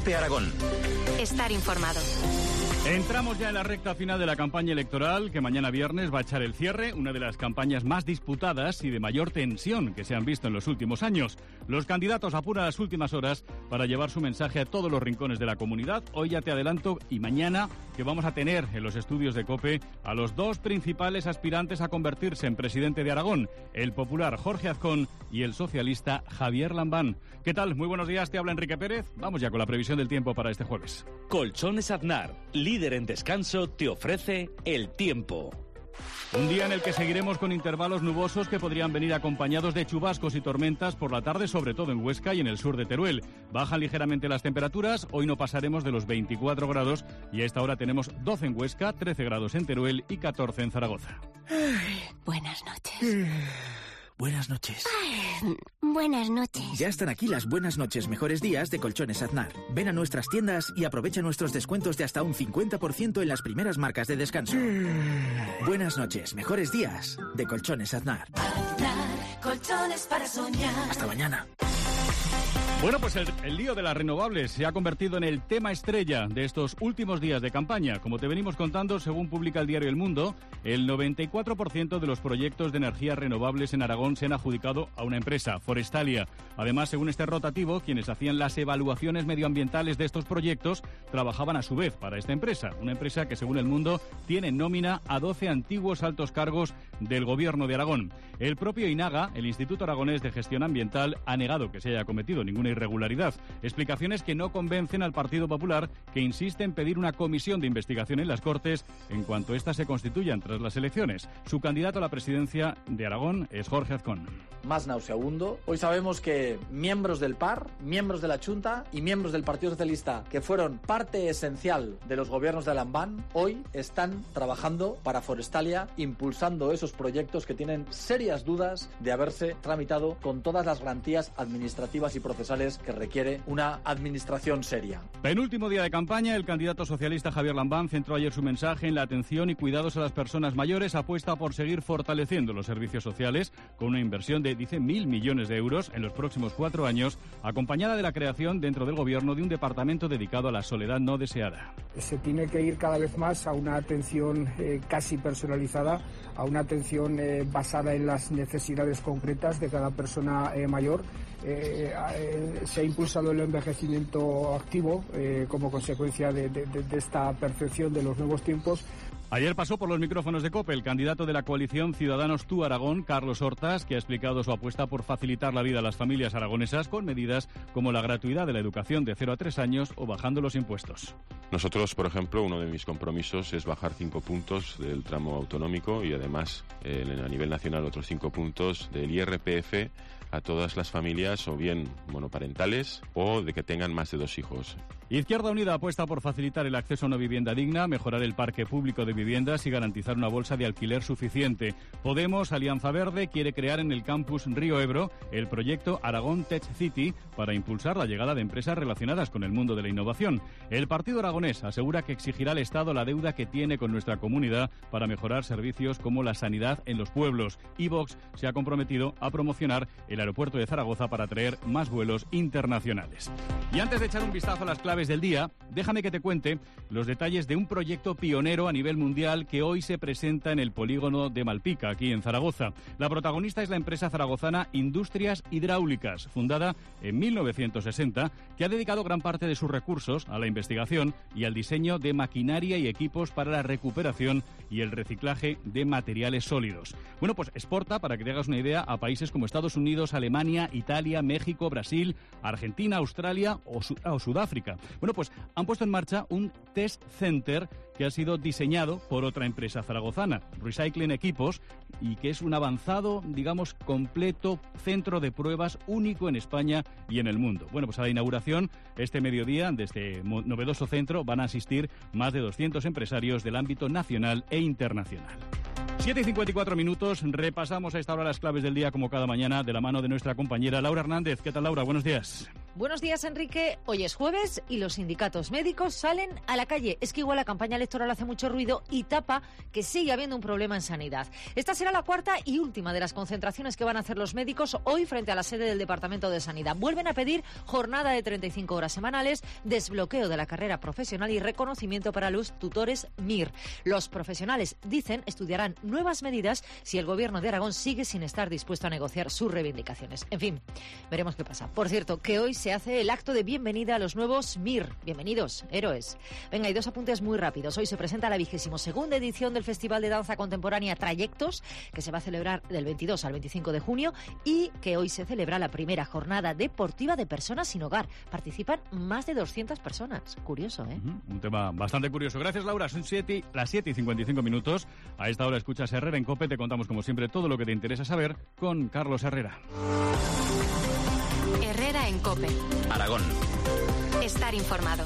COPE Aragón. Estar informado. Entramos ya en la recta final de la campaña electoral que mañana viernes va a echar el cierre, una de las campañas más disputadas y de mayor tensión que se han visto en los últimos años. Los candidatos apuran las últimas horas para llevar su mensaje a todos los rincones de la comunidad. Hoy ya te adelanto y mañana que vamos a tener en los estudios de COPE a los dos principales aspirantes a convertirse en presidente de Aragón, el popular Jorge Azcón y el socialista Javier Lambán. ¿Qué tal? Muy buenos días, te habla Enrique Pérez. Vamos ya con la previsión del tiempo para este jueves. Colchones Aznar, líder en descanso, te ofrece el tiempo. Un día en el que seguiremos con intervalos nubosos que podrían venir acompañados de chubascos y tormentas por la tarde, sobre todo en Huesca y en el sur de Teruel. Bajan ligeramente las temperaturas, hoy no pasaremos de los 24 grados y a esta hora tenemos 12 en Huesca, 13 grados en Teruel y 14 en Zaragoza. Buenas noches. Buenas noches. Buenas noches. Ya están aquí las buenas noches, mejores días de Colchones Aznar. Ven a nuestras tiendas y aprovecha nuestros descuentos de hasta un 50% en las primeras marcas de descanso. Buenas noches, mejores días de Colchones Aznar. Aznar, colchones para soñar. Hasta mañana. Bueno, pues el lío de las renovables se ha convertido en el tema estrella de estos últimos días de campaña. Como te venimos contando, según publica el diario El Mundo, el 94% de los proyectos de energías renovables en Aragón se han adjudicado a una empresa, Forestalia. Además, según este rotativo, quienes hacían las evaluaciones medioambientales de estos proyectos trabajaban a su vez para esta empresa. Una empresa que, según El Mundo, tiene en nómina a 12 antiguos altos cargos del gobierno de Aragón. El propio INAGA, el Instituto Aragonés de Gestión Ambiental, ha negado que se haya cometido ninguna irregularidad. Explicaciones que no convencen al Partido Popular, que insiste en pedir una comisión de investigación en las Cortes en cuanto éstas se constituyan tras las elecciones. Su candidato a la presidencia de Aragón es Jorge Azcón. Más nauseabundo. Hoy sabemos que miembros del PAR, miembros de la Chunta y miembros del Partido Socialista, que fueron parte esencial de los gobiernos de Lambán, hoy están trabajando para Forestalia, impulsando esos proyectos que tienen serias dudas de haberse tramitado con todas las garantías administrativas y procesales que requiere una administración seria. Penúltimo día de campaña, el candidato socialista Javier Lambán centró ayer su mensaje en la atención y cuidados a las personas mayores. Apuesta por seguir fortaleciendo los servicios sociales con una inversión de, dice, 1.000 millones de euros en los próximos 4 años, acompañada de la creación dentro del gobierno de un departamento dedicado a la soledad no deseada. Se tiene que ir cada vez más a una atención casi personalizada, a una atención basada en las necesidades concretas de cada persona mayor. Se ha impulsado el envejecimiento activo como consecuencia de esta percepción de los nuevos tiempos. Ayer pasó por los micrófonos de COPE el candidato de la coalición Ciudadanos Tú Aragón, Carlos Hortas, que ha explicado su apuesta por facilitar la vida a las familias aragonesas con medidas como la gratuidad de la educación de 0 a 3 años o bajando los impuestos. Nosotros, por ejemplo, uno de mis compromisos es bajar 5 puntos del tramo autonómico y además a nivel nacional otros 5 puntos del IRPF a todas las familias o bien monoparentales o de que tengan más de 2 hijos. Izquierda Unida apuesta por facilitar el acceso a una vivienda digna, mejorar el parque público de viviendas y garantizar una bolsa de alquiler suficiente. Podemos, Alianza Verde, quiere crear en el campus Río Ebro el proyecto Aragón Tech City para impulsar la llegada de empresas relacionadas con el mundo de la innovación. El Partido Aragonés asegura que exigirá al Estado la deuda que tiene con nuestra comunidad para mejorar servicios como la sanidad en los pueblos. Y Vox se ha comprometido a promocionar el aeropuerto de Zaragoza para atraer más vuelos internacionales. Y antes de echar un vistazo a las claves del día, déjame que te cuente los detalles de un proyecto pionero a nivel mundial que hoy se presenta en el polígono de Malpica, aquí en Zaragoza. La protagonista es la empresa zaragozana Industrias Hidráulicas, fundada en 1960, que ha dedicado gran parte de sus recursos a la investigación y al diseño de maquinaria y equipos para la recuperación y el reciclaje de materiales sólidos. Bueno, pues exporta, para que te hagas una idea, a países como Estados Unidos, Alemania, Italia, México, Brasil, Argentina, Australia o Sudáfrica. Bueno, pues han puesto en marcha un test center que ha sido diseñado por otra empresa zaragozana, Recycling Equipos, y que es un avanzado, digamos, completo centro de pruebas único en España y en el mundo. Bueno, pues a la inauguración este mediodía de este novedoso centro van a asistir más de 200 empresarios del ámbito nacional e internacional. 7:54 minutos, repasamos a esta hora las claves del día como cada mañana de la mano de nuestra compañera Laura Hernández. ¿Qué tal, Laura? Buenos días. Buenos días, Enrique. Hoy es jueves y los sindicatos médicos salen a la calle. Es que igual la campaña electoral hace mucho ruido y tapa que sigue habiendo un problema en sanidad. Esta será la cuarta y última de las concentraciones que van a hacer los médicos hoy frente a la sede del Departamento de Sanidad. Vuelven a pedir jornada de 35 horas semanales, desbloqueo de la carrera profesional y reconocimiento para los tutores MIR. Los profesionales, dicen, estudiarán nuevas medidas si el Gobierno de Aragón sigue sin estar dispuesto a negociar sus reivindicaciones. En fin, veremos qué pasa. Por cierto, que hoy se hace el acto de bienvenida a los nuevos MIR. Bienvenidos, héroes. Venga, y dos apuntes muy rápidos. Hoy se presenta la 22ª edición del Festival de Danza Contemporánea Trayectos, que se va a celebrar del 22 al 25 de junio, y que hoy se celebra la primera jornada deportiva de personas sin hogar. Participan más de 200 personas. Curioso, ¿eh? Un tema bastante curioso. Gracias, Laura. Son las 7 y 55 minutos. A esta hora escuchas Herrera en COPE. Te contamos, como siempre, todo lo que te interesa saber con Carlos Herrera. Herrera en COPE. Aragón. Estar informado.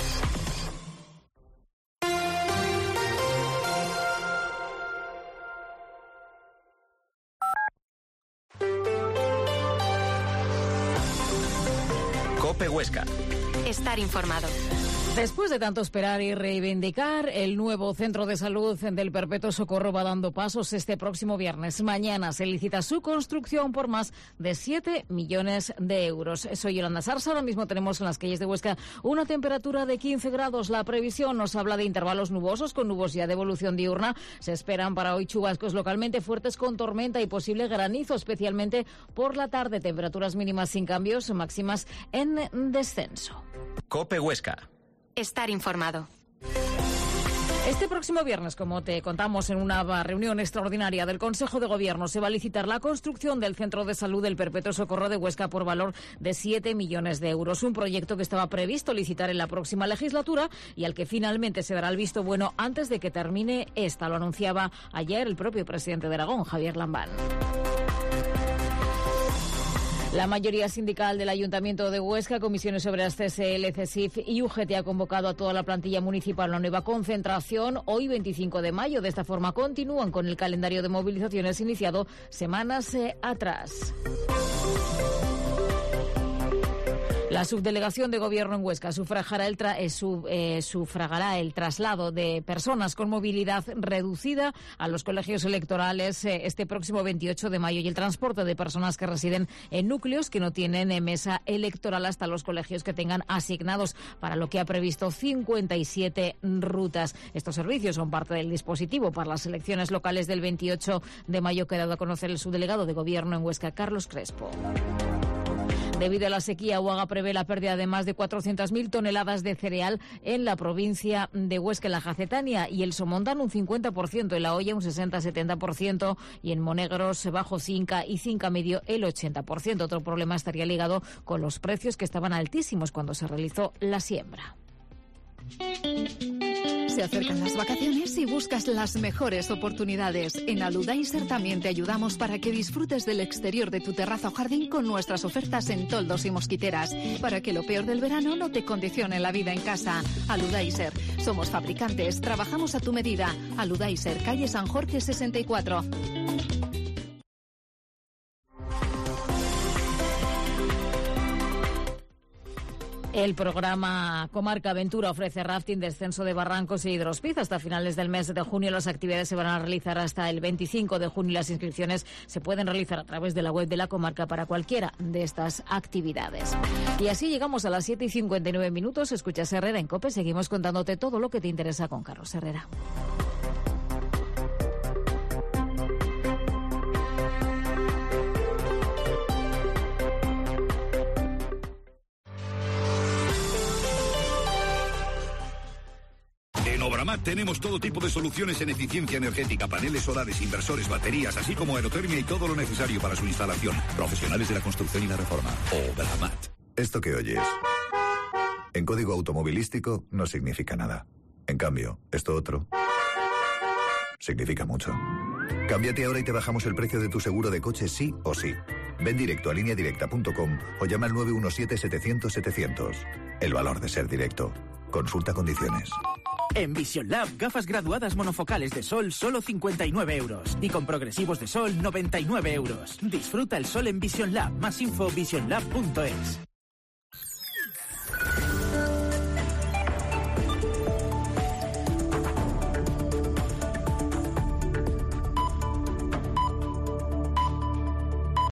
COPE Huesca. Estar informado. Después de tanto esperar y reivindicar, el nuevo centro de salud del Perpetuo Socorro va dando pasos este próximo viernes. Mañana se licita su construcción por más de 7 millones de euros. Soy Yolanda Sarsa. Ahora mismo tenemos en las calles de Huesca una temperatura de 15 grados. La previsión nos habla de intervalos nubosos con nubosidad de evolución diurna. Se esperan para hoy chubascos localmente fuertes con tormenta y posible granizo, especialmente por la tarde. Temperaturas mínimas sin cambios, máximas en descenso. COPE Huesca. Estar informado. Este próximo viernes, como te contamos en una reunión extraordinaria del Consejo de Gobierno, se va a licitar la construcción del Centro de Salud del Perpetuo Socorro de Huesca por valor de 7 millones de euros. Un proyecto que estaba previsto licitar en la próxima legislatura y al que finalmente se dará el visto bueno antes de que termine esta. Lo anunciaba ayer el propio presidente de Aragón, Javier Lambán. La mayoría sindical del Ayuntamiento de Huesca, Comisiones Obreras, CSL, CESIF y UGT ha convocado a toda la plantilla municipal a una nueva concentración hoy 25 de mayo. De esta forma continúan con el calendario de movilizaciones iniciado semanas atrás. La subdelegación de Gobierno en Huesca sufragará el traslado de personas con movilidad reducida a los colegios electorales este próximo 28 de mayo y el transporte de personas que residen en núcleos que no tienen mesa electoral hasta los colegios que tengan asignados, para lo que ha previsto 57 rutas. Estos servicios son parte del dispositivo para las elecciones locales del 28 de mayo, que ha dado a conocer el subdelegado de Gobierno en Huesca, Carlos Crespo. Debido a la sequía, UAGA prevé la pérdida de más de 400.000 toneladas de cereal en la provincia de Huesca, en la Jacetania y el Somontano un 50%, en La Hoya un 60-70% y en Monegros, Bajo Cinca y Cinca Medio el 80%. Otro problema estaría ligado con los precios, que estaban altísimos cuando se realizó la siembra. Se acercan las vacaciones y buscas las mejores oportunidades. En Aludaiser también te ayudamos para que disfrutes del exterior de tu terraza o jardín con nuestras ofertas en toldos y mosquiteras, para que lo peor del verano no te condicione la vida en casa. Aludaiser. Somos fabricantes, trabajamos a tu medida. Aludaiser, calle San Jorge 64. El programa Comarca Aventura ofrece rafting, descenso de barrancos e hidrospiz. Hasta finales del mes de junio las actividades se van a realizar hasta el 25 de junio. Las inscripciones se pueden realizar a través de la web de la comarca para cualquiera de estas actividades. Y así llegamos a las 7 y 59 minutos. Escuchas Herrera en COPE. Seguimos contándote todo lo que te interesa con Carlos Herrera. En Obramat tenemos todo tipo de soluciones en eficiencia energética, paneles solares, inversores, baterías, así como aerotermia y todo lo necesario para su instalación. Profesionales de la construcción y la reforma. Obramat. Esto que oyes, en código automovilístico no significa nada. En cambio, esto otro significa mucho. Cámbiate ahora y te bajamos el precio de tu seguro de coche sí o sí. Ven directo a lineadirecta.com o llama al 917-700-700. El valor de ser directo. Consulta condiciones. En Vision Lab, gafas graduadas monofocales de sol, solo 59 euros. Y con progresivos de sol, 99 euros. Disfruta el sol en Vision Lab. Más info, visionlab.es.